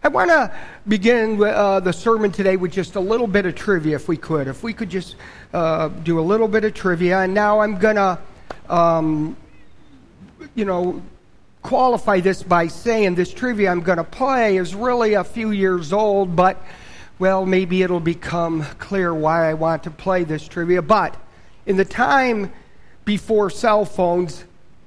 I want to begin the sermon today with just a little bit of trivia, if we could. If we could just do a little bit of trivia. And now I'm going to, qualify this by saying this trivia I'm going to play is really a few years old, but, well, maybe it'll become clear why I want to play this trivia. But in the time before cell phones,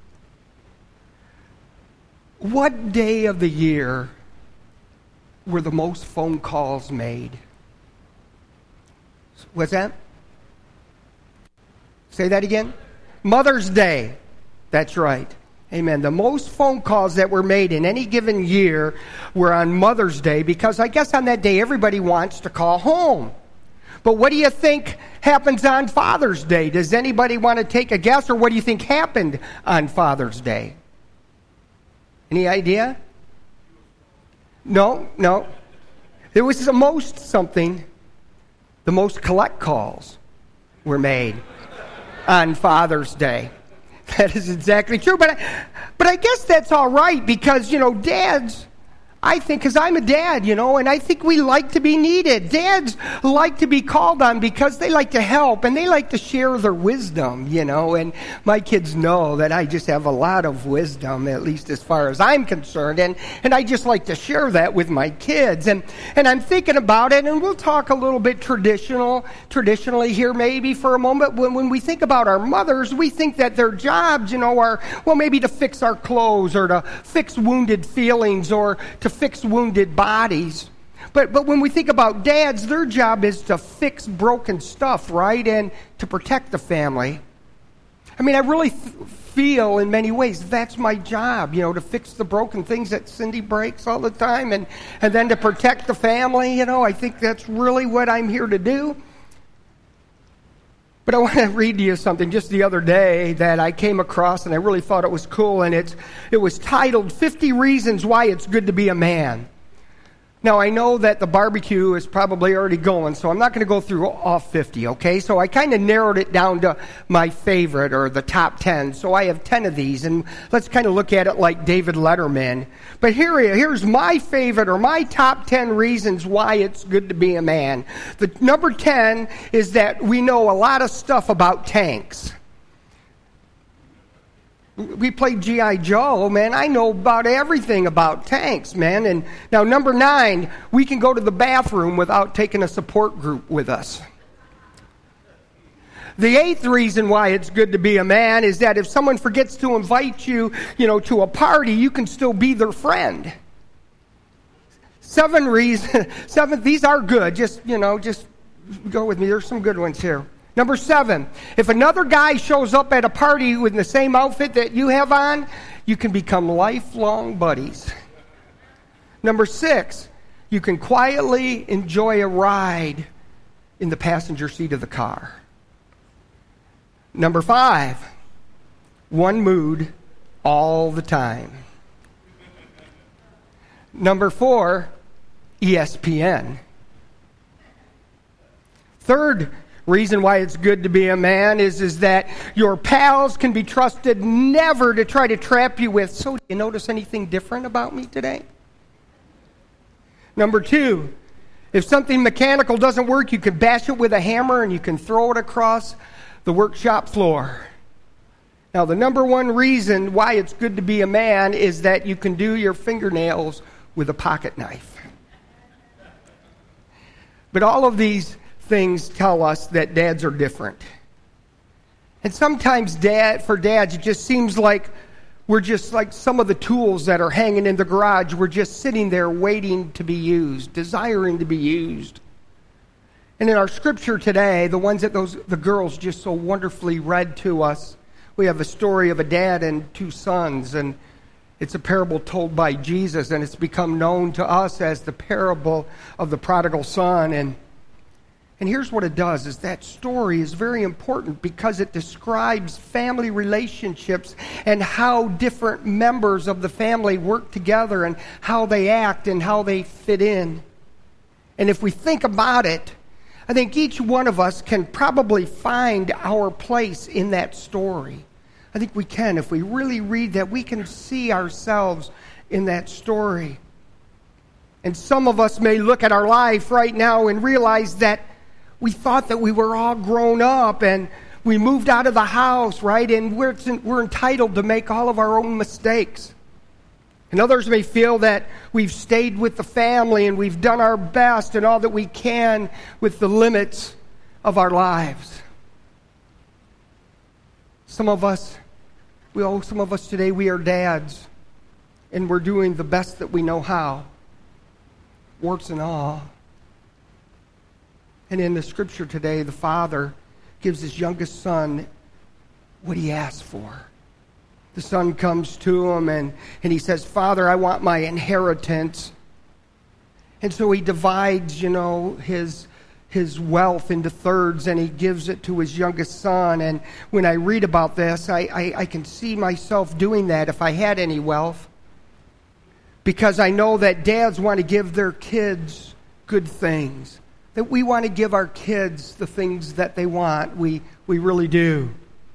what day of the year were the most phone calls made? What's that? Say that again? Mother's Day. That's right. Amen. The most phone calls that were made in any given year were on Mother's Day, because I guess on that day everybody wants to call home. But what do you think happens on Father's Day? Does anybody want to take a guess, or what do you think happened on Father's Day? Any idea? No. It was the most collect calls were made on Father's Day. That is exactly true. But I guess that's all right, because, dads, I think, because I'm a dad, and I think we like to be needed. Dads like to be called on because they like to help and they like to share their wisdom, and my kids know that I just have a lot of wisdom, at least as far as I'm concerned, and I just like to share that with my kids. And I'm thinking about it, and we'll talk a little bit traditionally here maybe for a moment. When we think about our mothers, we think that their jobs, are, well, maybe to fix our clothes or to fix wounded feelings or to fix wounded bodies. But when we think about dads, their job is to fix broken stuff, right? And to protect the family. I mean, I really feel in many ways that's my job, to fix the broken things that Cindy breaks all the time and then to protect the family. I think that's really what I'm here to do. But I want to read to you something just the other day that I came across, and I really thought it was cool, and it was titled 50 Reasons Why It's Good to Be a Man. Now, I know that the barbecue is probably already going, so I'm not going to go through all 50, okay? So I kind of narrowed it down to my favorite, or the top 10. So I have 10 of these, and let's kind of look at it like David Letterman. But here's my favorite, or my top 10 reasons why it's good to be a man. The number 10 is that we know a lot of stuff about tanks. We played G.I. Joe, man. I know about everything about tanks, man. And now, number 9, we can go to the bathroom without taking a support group with us. The 8th reason why it's good to be a man is that if someone forgets to invite you, to a party, you can still be their friend. 7th, these are good. Just go with me. There's some good ones here. Number 7, if another guy shows up at a party with the same outfit that you have on, you can become lifelong buddies. Number 6, you can quietly enjoy a ride in the passenger seat of the car. Number 5, one mood all the time. Number 4, ESPN. 3rd reason why it's good to be a man is that your pals can be trusted never to try to trap you with, so do you notice anything different about me today? Number 2, if something mechanical doesn't work, you can bash it with a hammer and you can throw it across the workshop floor. Now, the number 1 reason why it's good to be a man is that you can do your fingernails with a pocket knife. But all of these things tell us that dads are different. And sometimes for dads, it just seems like we're just like some of the tools that are hanging in the garage. We're just sitting there waiting to be used, desiring to be used. And in our scripture today, the ones that the girls just so wonderfully read to us, we have a story of a dad and 2 sons, and it's a parable told by Jesus, and it's become known to us as the parable of the prodigal son. And here's what it does, is that story is very important because it describes family relationships and how different members of the family work together and how they act and how they fit in. And if we think about it, I think each one of us can probably find our place in that story. I think we can. If we really read that, we can see ourselves in that story. And some of us may look at our life right now and realize that we thought that we were all grown up and we moved out of the house, right? And we're entitled to make all of our own mistakes. And others may feel that we've stayed with the family and we've done our best and all that we can with the limits of our lives. Some of us today, we are dads, and we're doing the best that we know how, warts and all. And in the scripture today, the father gives his youngest son what he asked for. The son comes to him and he says, "Father, I want my inheritance." And so he divides, his wealth into thirds, and he gives it to his youngest son. And when I read about this, I can see myself doing that if I had any wealth. Because I know that dads want to give their kids good things. That we want to give our kids the things that they want. We really do.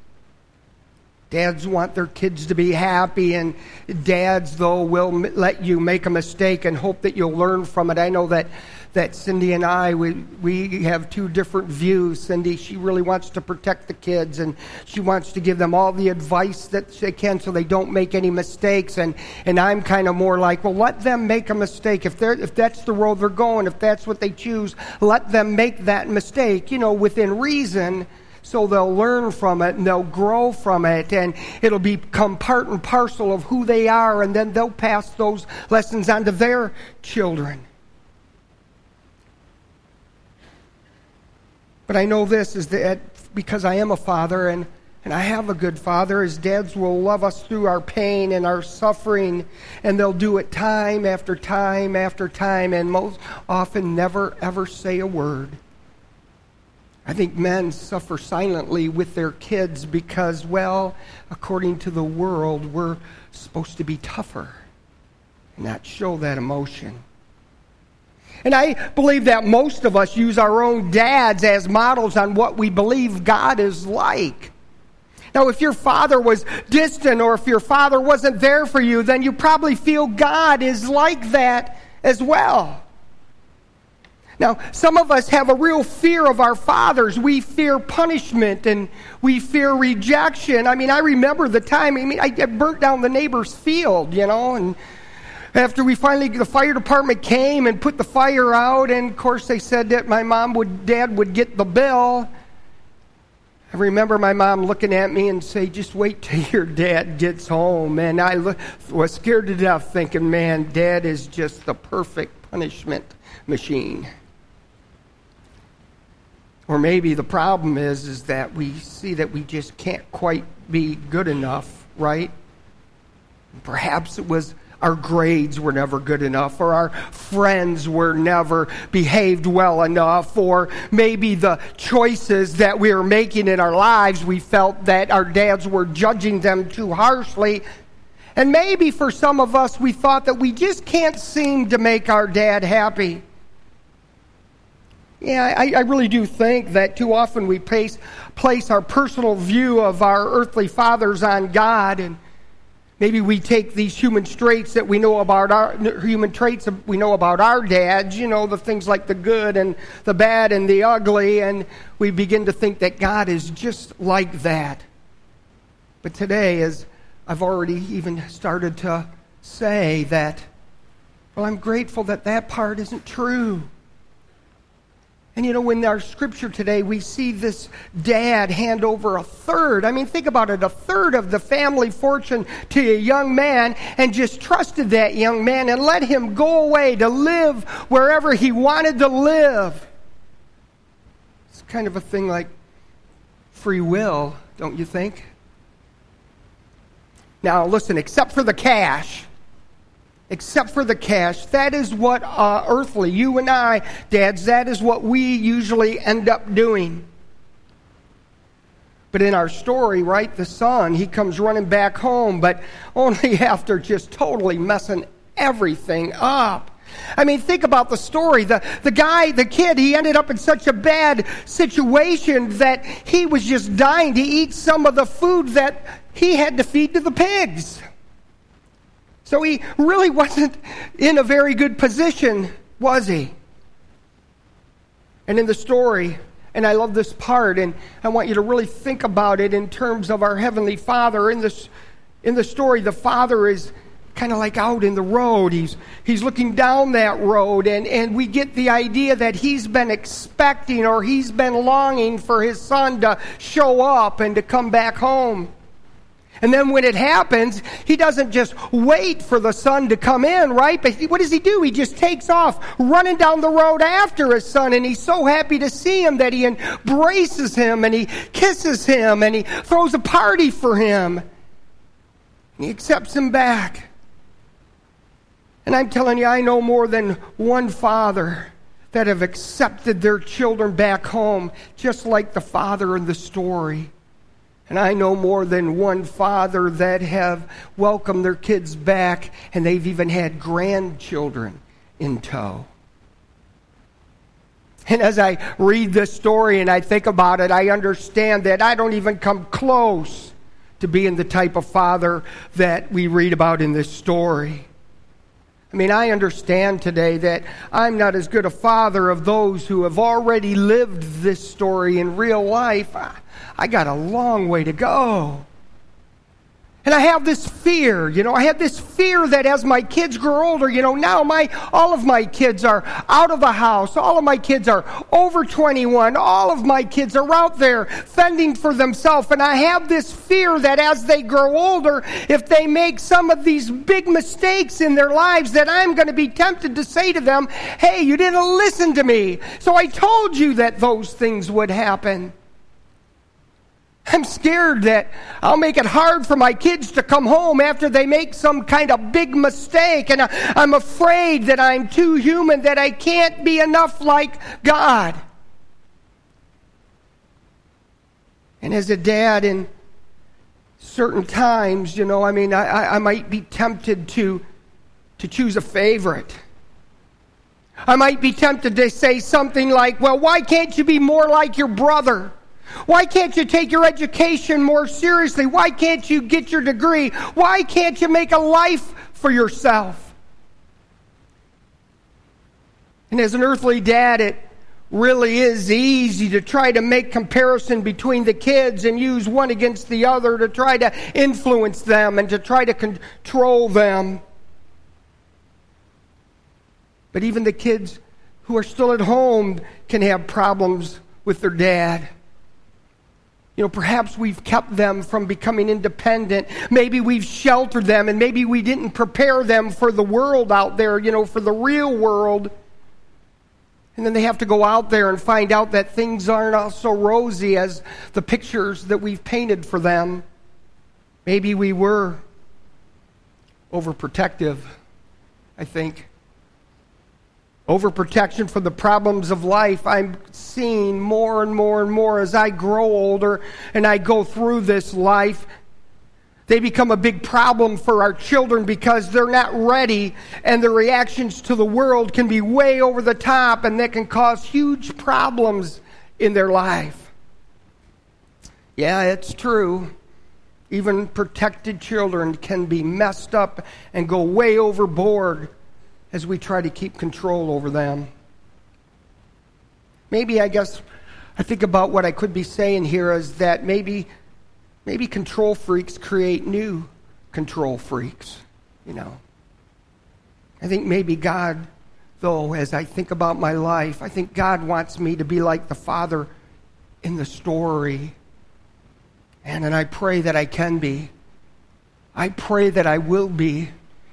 Dads want their kids to be happy, and dads, though, will let you make a mistake and hope that you'll learn from it. I know that Cindy and I, we have two different views. Cindy, she really wants to protect the kids, and she wants to give them all the advice that they can so they don't make any mistakes. And I'm kind of more like, well, let them make a mistake. If that's the road they're going, if that's what they choose, let them make that mistake, within reason, so they'll learn from it and they'll grow from it, and it'll become part and parcel of who they are, and then they'll pass those lessons on to their children. But I know this is that because I am a father and I have a good father, as dads will love us through our pain and our suffering, and they'll do it time after time after time, and most often never ever say a word. I think men suffer silently with their kids because, well, according to the world, we're supposed to be tougher and not show that emotion. And I believe that most of us use our own dads as models on what we believe God is like. Now, if your father was distant or if your father wasn't there for you, then you probably feel God is like that as well. Now, some of us have a real fear of our fathers. We fear punishment and we fear rejection. I remember the time, I burnt down the neighbor's field, and after the fire department came and put the fire out, and of course they said that Dad would get the bill. I remember my mom looking at me and say, "Just wait till your dad gets home." And I was scared to death thinking, man, Dad is just the perfect punishment machine. Or maybe the problem is that we see that we just can't quite be good enough, right? Perhaps it was our grades were never good enough, or our friends were never behaved well enough, or maybe the choices that we were making in our lives, we felt that our dads were judging them too harshly. And maybe for some of us, we thought that we just can't seem to make our dad happy. Yeah, I really do think that too often we place our personal view of our earthly fathers on God, and maybe we take these human traits that we know about our dads, the things like the good and the bad and the ugly, and we begin to think that God is just like that. But today, as I've already even started to say that, well, I'm grateful that part isn't true. And in our scripture today, we see this dad hand over a third. Think about it, a third of the family fortune to a young man, and just trusted that young man and let him go away to live wherever he wanted to live. It's kind of a thing like free will, don't you think? Now, listen, except for the cash, that is what earthly, you and I, dads, that is what we usually end up doing. But in our story, right, the son, he comes running back home, but only after just totally messing everything up. Think about the story. The kid, he ended up in such a bad situation that he was just dying to eat some of the food that he had to feed to the pigs. So he really wasn't in a very good position, was he? And in the story, and I love this part, and I want you to really think about it in terms of our Heavenly Father. In the story, the Father is kind of like out in the road. He's looking down that road, and we get the idea that he's been expecting or he's been longing for his son to show up and to come back home. And then when it happens, he doesn't just wait for the son to come in, right? But what does he do? He just takes off, running down the road after his son, and he's so happy to see him that he embraces him, and he kisses him, and he throws a party for him. He accepts him back. And I'm telling you, I know more than one father that have accepted their children back home, just like the father in the story. And I know more than one father that have welcomed their kids back, and they've even had grandchildren in tow. And as I read this story and I think about it, I understand that I don't even come close to being the type of father that we read about in this story. I mean, I understand today that I'm not as good a father of those who have already lived this story in real life. I got a long way to go. And I have this fear, I have this fear that as my kids grow older, now all of my kids are out of the house. All of my kids are over 21. All of my kids are out there fending for themselves. And I have this fear that as they grow older, if they make some of these big mistakes in their lives, that I'm going to be tempted to say to them, hey, you didn't listen to me. So I told you that those things would happen. I'm scared that I'll make it hard for my kids to come home after they make some kind of big mistake. And I'm afraid that I'm too human, that I can't be enough like God. And as a dad, in certain times, I might be tempted to choose a favorite. I might be tempted to say something like, well, why can't you be more like your brother? Why can't you take your education more seriously? Why can't you get your degree? Why can't you make a life for yourself? And as an earthly dad, it really is easy to try to make comparison between the kids and use one against the other to try to influence them and to try to control them. But even the kids who are still at home can have problems with their dad. Perhaps we've kept them from becoming independent. Maybe we've sheltered them, and maybe we didn't prepare them for the world out there, for the real world. And then they have to go out there and find out that things aren't all so rosy as the pictures that we've painted for them. Maybe we were overprotective, I think. Overprotection from the problems of life. I'm seeing more and more and more as I grow older and I go through this life. They become a big problem for our children because they're not ready, and their reactions to the world can be way over the top, and that can cause huge problems in their life. Yeah, it's true. Even protected children can be messed up and go way overboard as we try to keep control over them. Maybe, I think about what I could be saying here is that maybe control freaks create new control freaks, I think maybe God, though, as I think about my life, I think God wants me to be like the father in the story. And I pray that I can be. I pray that I will be.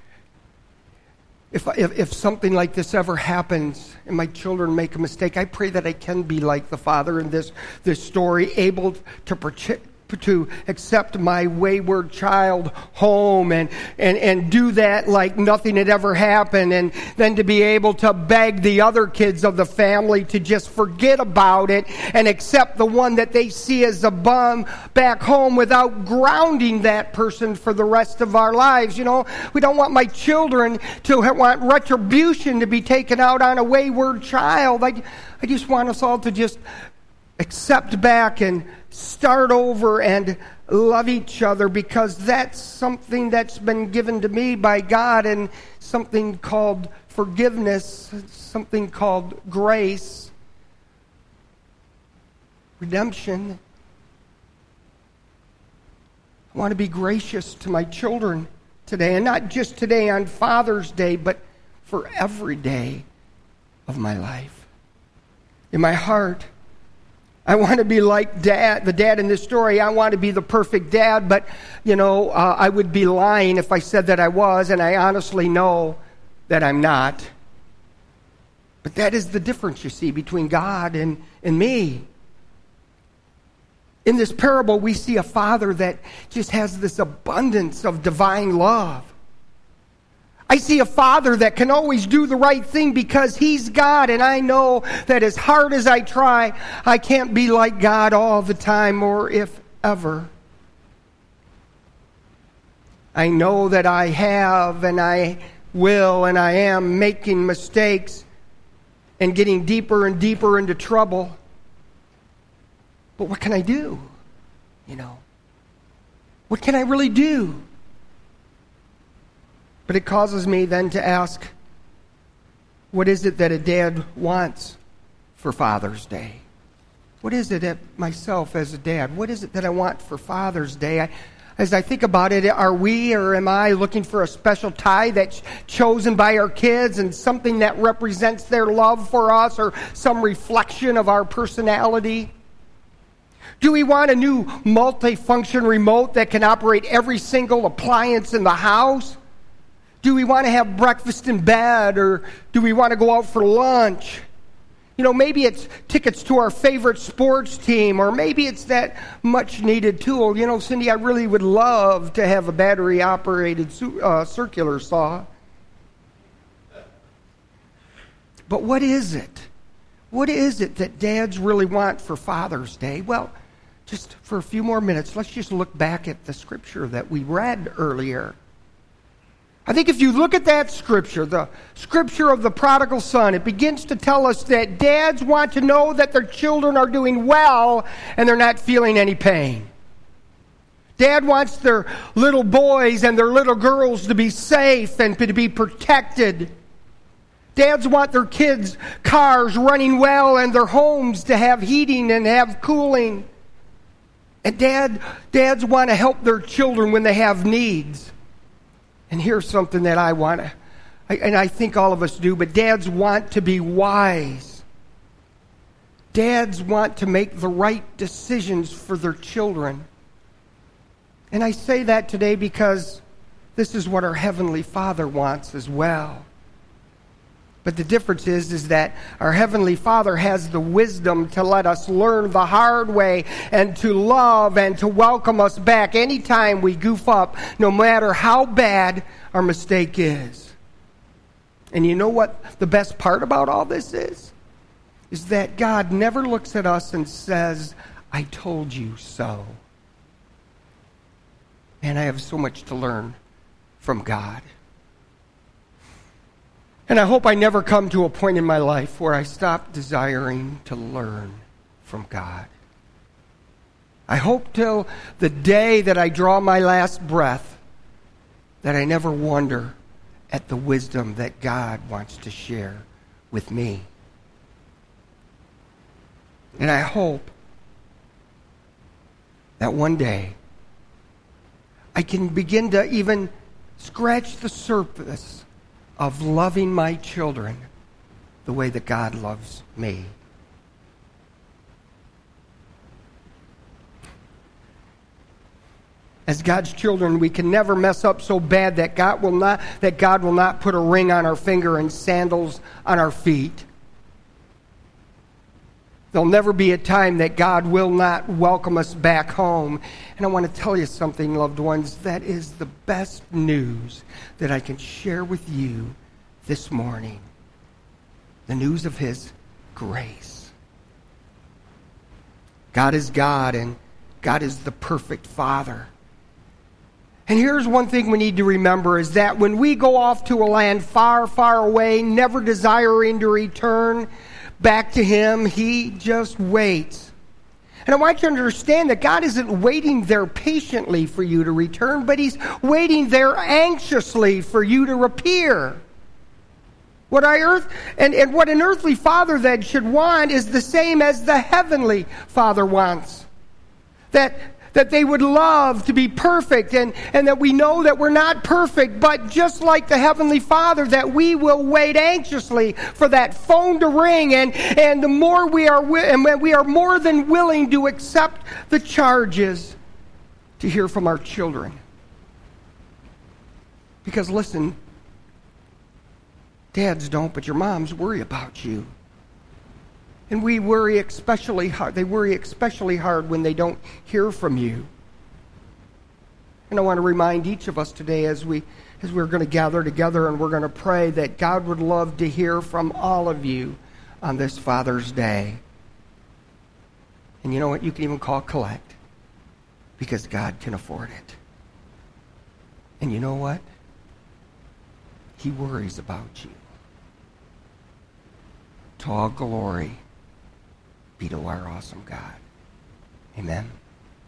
If something like this ever happens and my children make a mistake, I pray that I can be like the father in this story, able to accept my wayward child home and do that like nothing had ever happened, and then to be able to beg the other kids of the family to just forget about it and accept the one that they see as a bum back home without grounding that person for the rest of our lives. We don't want my children to want retribution to be taken out on a wayward child. I just want us all to just accept back and start over and love each other, because that's something that's been given to me by God, and something called forgiveness, something called grace, redemption. I want to be gracious to my children today, and not just today on Father's Day, but for every day of my life. In my heart, I want to be like Dad, the dad in this story. I want to be the perfect dad, but, I would be lying if I said that I was, and I honestly know that I'm not. But that is the difference, you see, between God and me. In this parable, we see a father that just has this abundance of divine love. I see a father that can always do the right thing because he's God, and I know that as hard as I try, I can't be like God all the time, or if ever. I know that I have, and I will, and I am making mistakes and getting deeper and deeper into trouble. But what can I do? What can I really do? But it causes me then to ask, what is it that a dad wants for Father's Day? What is it that myself as a dad, what is it that I want for Father's Day? As I think about it, are we or am I looking for a special tie that's chosen by our kids and something that represents their love for us, or some reflection of our personality? Do we want a new multi-function remote that can operate every single appliance in the house? Do we want to have breakfast in bed, or do we want to go out for lunch? Maybe it's tickets to our favorite sports team, or maybe it's that much-needed tool. Cindy, I really would love to have a battery-operated circular saw. But what is it? What is it that dads really want for Father's Day? Well, just for a few more minutes, let's just look back at the scripture that we read earlier. I think if you look at that scripture, the scripture of the prodigal son, it begins to tell us that dads want to know that their children are doing well and they're not feeling any pain. Dad wants their little boys and their little girls to be safe and to be protected. Dads want their kids' cars running well and their homes to have heating and have cooling. And dads want to help their children when they have needs. And here's something that I want to, and I think all of us do, but dads want to be wise. Dads want to make the right decisions for their children. And I say that today because this is what our Heavenly Father wants as well. But the difference is that our Heavenly Father has the wisdom to let us learn the hard way, and to love and to welcome us back anytime we goof up, no matter how bad our mistake is. And you know what the best part about all this is? Is that God never looks at us and says, "I told you so." And I have so much to learn from God. And I hope I never come to a point in my life where I stop desiring to learn from God. I hope till the day that I draw my last breath that I never wonder at the wisdom that God wants to share with me. And I hope that one day I can begin to even scratch the surface of loving my children the way that God loves me. As God's children, we can never mess up so bad that God will not put a ring on our finger and sandals on our feet. There'll never be a time that God will not welcome us back home. And I want to tell you something, loved ones, that is the best news that I can share with you this morning. The news of His grace. God is God, and God is the perfect Father. And here's one thing we need to remember, is that when we go off to a land far, far away, never desiring to return back to Him, He just waits. And I want you to understand that God isn't waiting there patiently for you to return, but He's waiting there anxiously for you to appear. What what an earthly father then should want is the same as the heavenly Father wants. That they would love to be perfect, and that we know that we're not perfect, but just like the Heavenly Father, that we will wait anxiously for that phone to ring, and the more we are more than willing to accept the charges to hear from our children. Because listen, dads don't, but your moms worry about you. And we worry especially hard. They worry especially hard when they don't hear from you. And I want to remind each of us today as we're going to gather together and we're going to pray that God would love to hear from all of you on this Father's Day. And you know what? You can even call collect because God can afford it. And you know what? He worries about you. To all glory be to our awesome God. Amen.